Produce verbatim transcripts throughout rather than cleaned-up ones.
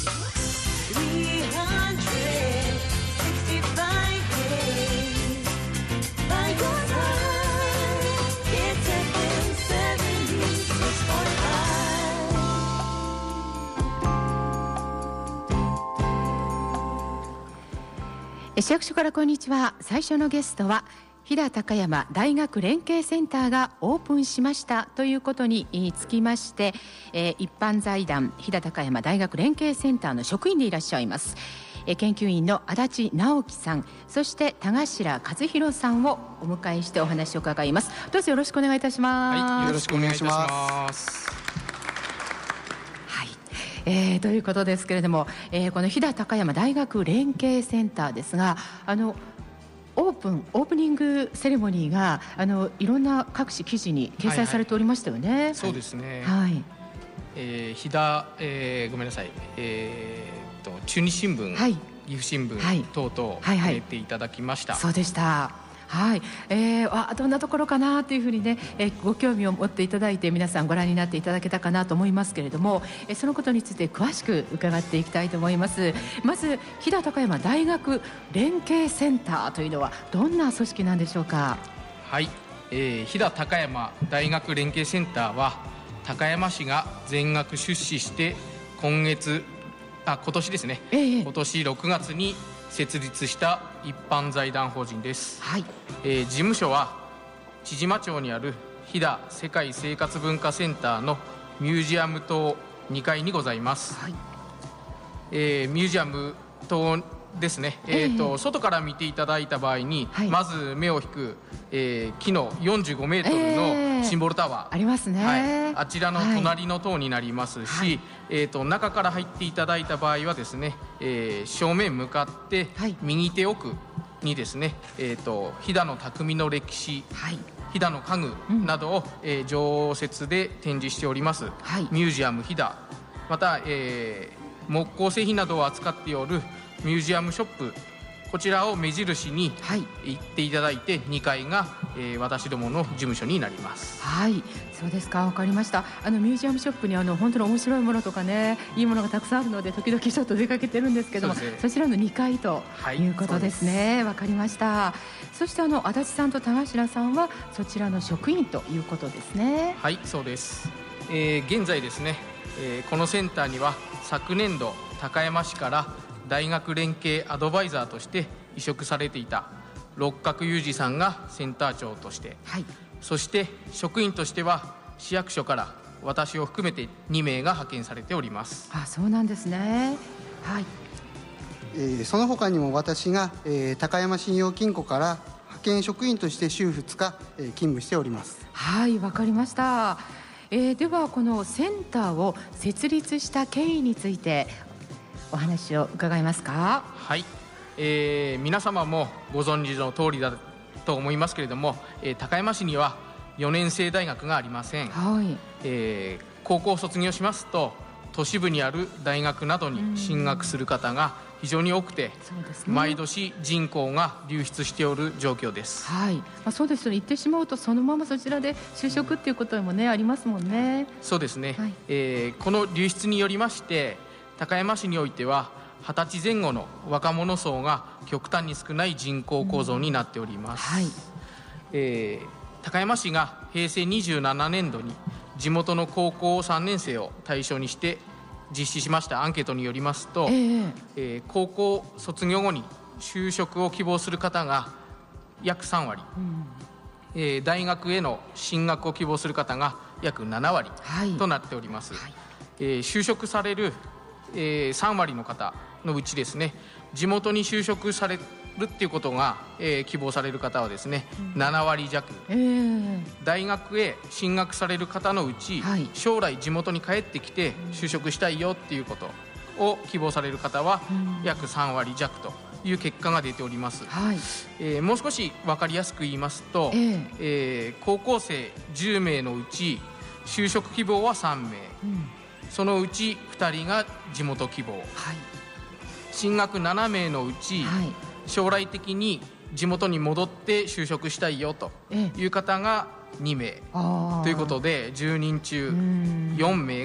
市役所からこんにちは。最初のゲストは飛騨高山大学連携センターがオープンしましたということにつきまして、えー、一般財団飛騨高山大学連携センターの職員でいらっしゃいます、えー、研究員の足立直樹さん、そして田頭和弘さんをお迎えしてお話を伺います。どうぞよろしくお願いいたします。 はい、よろしくお願いします。 えー、ということですけれども、えー、この飛騨高山大学連携センターですが、あのオープンオープニングセレモニーがあのいろんな各種記事に掲載されておりましたよね。はいはい、 そうですね、 はいえー、飛騨、えー、ごめんなさい、えー、と中日新聞、はい、岐阜新聞、はい、等々入れていただきました。 そうでした。はい、えー、あどんなところかなというふうにね、えー、ご興味を持っていただいて皆さんご覧になっていただけたかなと思いますけれども、えー、そのことについて詳しく伺っていきたいと思います。まず飛騨高山大学連携センターというのはどんな組織なんでしょうか。 はい、えー、飛騨高山大学連携センターは高山市が全額出資して今月あ今年ですね、えー、今年ろくがつに設立した一般財団法人です。はい、えー、事務所は千々町にある飛騨世界生活文化センターのミュージアム棟にかいにございます。はい、えー、ミュージアム棟ですね、えーとえー、外から見ていただいた場合に、はい、まず目を引く、えー、木のよんじゅうごメートルのシンボルタワー、えー、 ありますね。 はい、あちらの隣の棟になりますし、はい、えーと、中から入っていただいた場合はですね、えー、正面向かって右手奥にですね、えーと、飛騨の匠の歴史、はい、飛騨の家具などを、うん、えー、常設で展示しております、はい、ミュージアム飛騨、また、えー、木工製品などを扱っておるミュージアムショップ、こちらを目印に行っていただいて、はい、にかいが、えー、私どもの事務所になります。 はい、そうですか、分かりました。あのミュージアムショップにあの本当に面白いものとかね、いいものがたくさんあるので時々ちょっと出かけてるんですけども、 そ,、ね、そちらのにかいということですね。分かりました。そしてあの足立さんと田頭さんはそちらの職員ということですね。 はい、そうです。えー、現在ですね、えー、このセンターには昨年度高山市から大学連携アドバイザーとして委嘱されていた六角裕二さんがセンター長として、はい、そして職員としては市役所から私を含めてにめいが派遣されております。 あ、そうなんですね。はい、 えー、その他にも私が、えー、高山信用金庫から派遣職員として週ふつか、えー、勤務しております。 はい、わかりました。えー、ではこのセンターを設立した経緯についてお話を伺えますか。 はい、えー、皆様もご存知の通りだと思いますけれども、えー、高山市にはよねんせい大学がありません。はい、えー、高校を卒業しますと都市部にある大学などに進学する方が非常に多くて、そうですね、毎年人口が流出しておる状況です。 はい、まあ、そうですよね。言ってしまうとそのままそちらで就職っていうこともねありますもんね。 そうですね、はい、えー、この流出によりまして高山市においてははたちぜん後の若者層が極端に少ない人口構造になっております。うん、はい、えー、高山市がへいせいにじゅうななねんどに地元の高校さんねんせいを対象にして実施しましたアンケートによりますと、えーえー、高校卒業後に就職を希望する方が約さんわり、うん、えー、大学への進学を希望する方が約ななわりとなっております。はい、えー、就職されるえー、さんわりの方のうちですね、地元に就職されるっていうことが、えー、希望される方はですね、うん、ななわりじゃく、えー、大学へ進学される方のうち、はい、将来地元に帰ってきて就職したいよっていうことを希望される方は、うん、約さんわりじゃくという結果が出ております。はい、えー、もう少し分かりやすく言いますと、えーえー、高校生じゅうめいのうち就職希望はさんめい、うん、そのうちふたりが地元希望、はい、進学ななめいのうち、はい、将来的に地元に戻って就職したいよという方がにめいということでじゅうにんちゅうよんめいが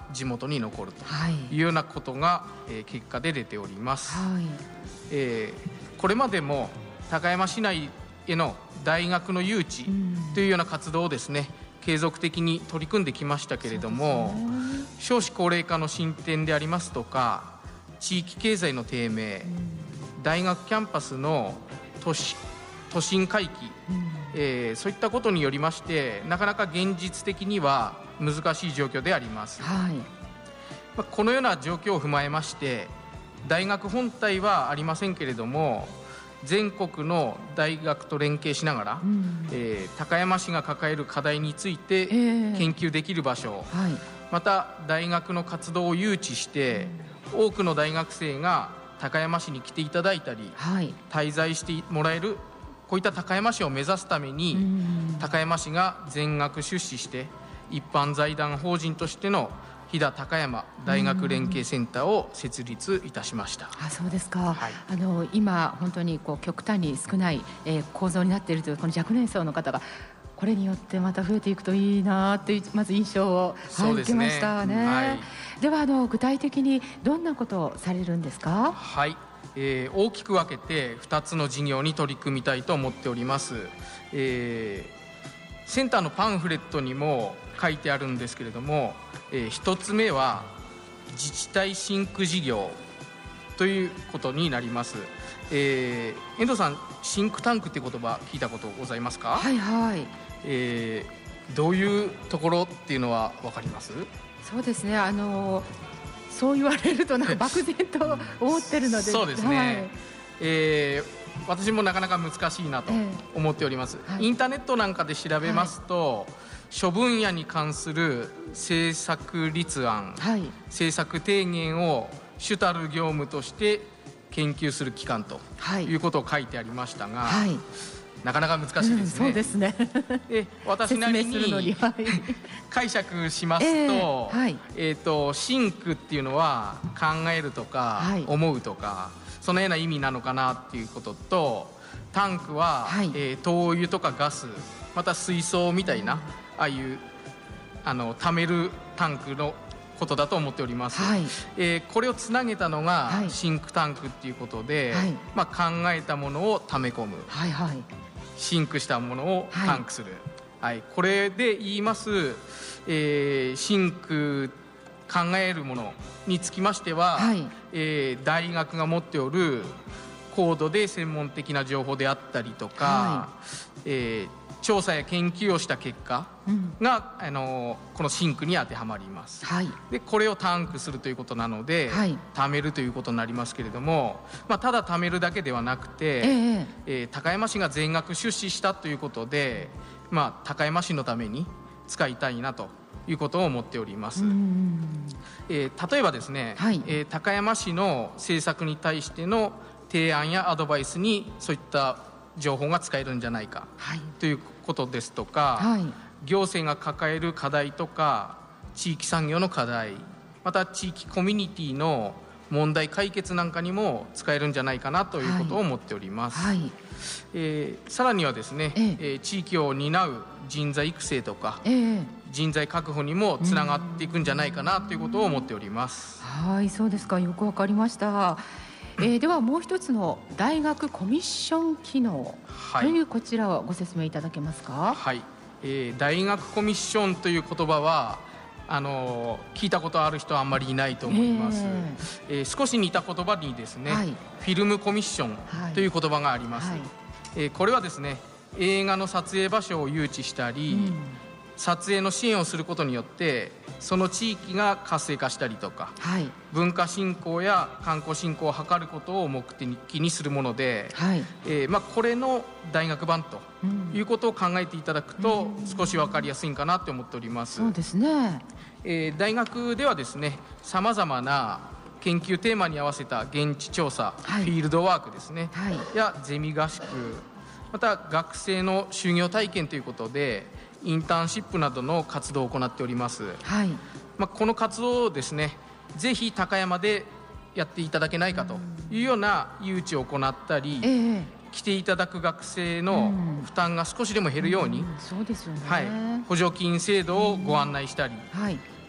地元に残るというようなことが、えー、結果で出ております、はいえー、これまでも高山市内への大学の誘致というような活動をですね、継続的に取り組んできましたけれども、ね、少子高齢化の進展でありますとか、地域経済の低迷、大学キャンパスの都市都心回帰、うんえー、そういったことによりまして、なかなか現実的には難しい状況であります、はいまあ、このような状況を踏まえまして、大学本体はありませんけれども、全国の大学と連携しながら、うんえー、高山市が抱える課題について研究できる場所、えーはい、また大学の活動を誘致して、うん、多くの大学生が高山市に来ていただいたり、はい、滞在してもらえる、こういった高山市を目指すために、高山市が全額出資して一般財団法人としての飛騨高山大学連携センターを設立いたしました。 あ、そうですか、はい、あの今本当にこう極端に少ない、えー、構造になっているというこの若年層の方が、これによってまた増えていくといいなというまず印象を、はい、受けましたね、はい、ではあの具体的にどんなことをされるんですか？ はい、えー、大きく分けてふたつの事業に取り組みたいと思っております、えー、センターのパンフレットにも書いてあるんですけれども、えー、ひとつめは自治体シンク事業ということになります、えー、遠藤さん、シンクタンクって言葉聞いたことございますか？ はいはい、 えー、どういうところっていうのは分かります？ そうですね、あのそう言われるとなんか漠然と思ってるのでそうですね、はいえー、私もなかなか難しいなと思っております、えーはい、インターネットなんかで調べますと、はい、諸分野に関する政策立案、はい、政策提言を主たる業務として研究する機関ということを書いてありましたが、はいなかなか難しいですね、 うん、そうですねで私なりに解釈しますと、えーはいえー、とシンクっていうのは考えるとか、はい、思うとかそのような意味なのかなっていうことと、タンクは、はいえー、灯油とかガス、また水槽みたいな、うん、ああいうあの貯めるタンクのことだと思っております、はいえー、これをつなげたのが、はい、シンクタンクっていうことで、はいまあ、考えたものを溜め込む、はいはいシンクしたものをタンクする、はいはい、これで言います、えー、シンク考えるものにつきましては、はいえー、大学が持っておる高度で専門的な情報であったりとか、はいえー、調査や研究をした結果が、うん、あのこのシンクに当てはまります、はい、でこれをタンクするということなので、はい、貯めるということになりますけれども、まあ、ただ貯めるだけではなくて、えーえー、高山市が全額出資したということで、まあ、高山市のために使いたいなということを思っております、えー、例えばですね、はいえー、高山市の政策に対しての提案やアドバイスにそういった情報が使えるんじゃないか、はい、ということですとか、はい、行政が抱える課題とか地域産業の課題、また地域コミュニティの問題解決なんかにも使えるんじゃないかなということを思っております、はいえー、さらにはですね、ええー、地域を担う人材育成とか、ええ、人材確保にもつながっていくんじゃないかなということを思っております。 はい、そうですか、よくわかりました。えー、ではもう一つの大学コミッション機能というこちらをご説明いただけますか？ はい、えー、大学コミッションという言葉はあの聞いたことある人はあんまりいないと思います、えーえー、少し似た言葉にですね、はい、フィルムコミッションという言葉があります、はいえー、これはですね映画の撮影場所を誘致したり、うん撮影の支援をすることによってその地域が活性化したりとか、はい、文化振興や観光振興を図ることを目的にするもので、はいえーまあ、これの大学版ということを考えていただくと、うん、少し分かりやすいかなと思っております。 そうですね、 えー、大学ではですねさまざまな研究テーマに合わせた現地調査、はい、フィールドワークですね、はい、やゼミ合宿、また学生の就業体験ということでインターンシップなどの活動を行っております、はいまあ、この活動をですねぜひ高山でやっていただけないかというような誘致を行ったり、えー、来ていただく学生の負担が少しでも減るように、 そうですよね、 はい、補助金制度をご案内したり、はい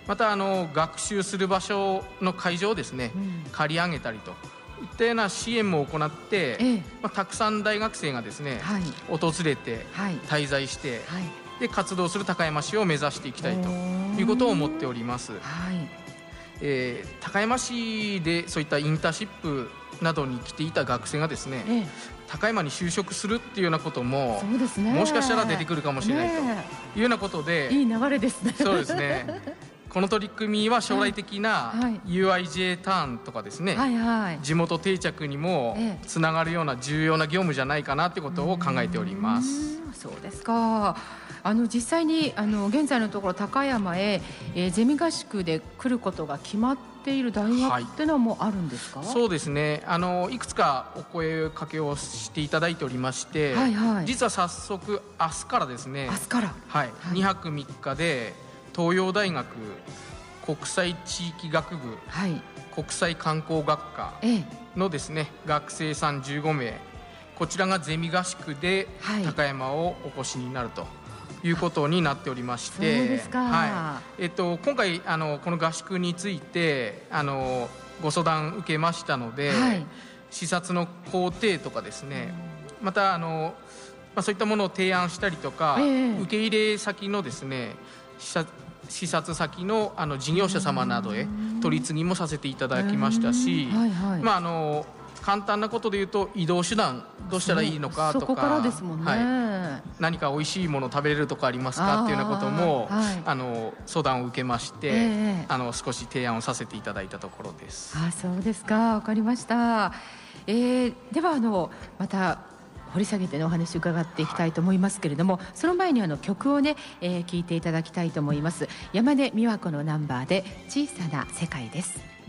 またあの学習する場所の会場をですね、うん、借り上げたりといったような支援も行って、ええまあ、たくさん大学生がですね、はい、訪れて、はい、滞在して、はい、で活動する高山市を目指していきたいということを思っております、はいえー、高山市でそういったインターンシップなどに来ていた学生がですね、ええ、高山に就職するっていうようなこともそうです、ね、もしかしたら出てくるかもしれないというようなことで、 ね、いい流れですね。 そうですねこの取り組みは将来的な ユーアイジェー ターンとかですね、はいはい、地元定着にもつながるような重要な業務じゃないかなということを考えております。 そうですか。あの実際にあの現在のところ高山へ、えー、ゼミ合宿で来ることが決まっている大学っていうのはもうあるんですか？ はい、そうですね、あのいくつかお声かけをしていただいておりまして、はいはい、実は早速明日からですね、 明日から、 はいはい、にはくみっかで東洋大学国際地域学部、はい、国際観光学科のですね、ええ、学生さんじゅうごめい、こちらがゼミ合宿で高山をお越しになるということになっておりまして、 そうですか、 はいえっと、今回あのこの合宿についてあのご相談受けましたので、はい、視察の工程とかですね、またあの、まあ、そういったものを提案したりとか、ええ、受け入れ先のですね視察視察先 の, あの事業者様などへ取り次ぎもさせていただきましたし、はいはいまあ、あの簡単なことで言うと移動手段どうしたらいいのかとか、 そこからですもんね、はい、何か美味しいもの食べれるとこありますかっていうようなこともあ、はい、あの相談を受けまして、えー、あの少し提案をさせていただいたところです。 あ、そうですか、わかりました。えー、ではあのまた掘り下げてのお話を伺っていきたいと思いますけれども、はい、その前にあの曲をね、えー、聴いていただきたいと思います。山根美和子のナンバーで小さな世界です。